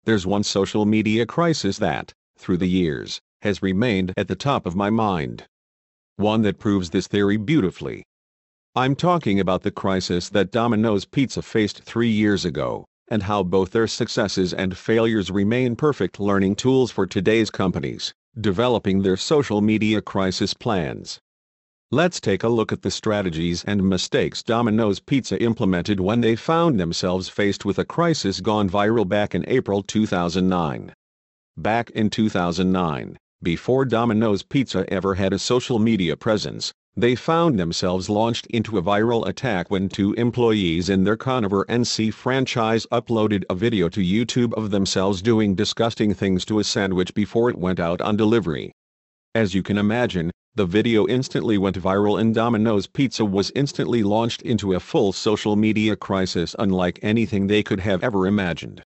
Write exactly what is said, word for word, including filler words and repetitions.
There's one social media crisis that, through the years, has remained at the top of my mind. One that proves this theory beautifully. I'm talking about the crisis that Domino's Pizza faced three years ago, and how both their successes and failures remain perfect learning tools for today's companies, developing their social media crisis plans. Let's take a look at the strategies and mistakes Domino's Pizza implemented when they found themselves faced with a crisis gone viral back in April two thousand nine. Back in two thousand nine, before Domino's Pizza ever had a social media presence, they found themselves launched into a viral attack when two employees in their Conover N C franchise uploaded a video to YouTube of themselves doing disgusting things to a sandwich before it went out on delivery. As you can imagine, the video instantly went viral and Domino's Pizza was instantly launched into a full social media crisis unlike anything they could have ever imagined.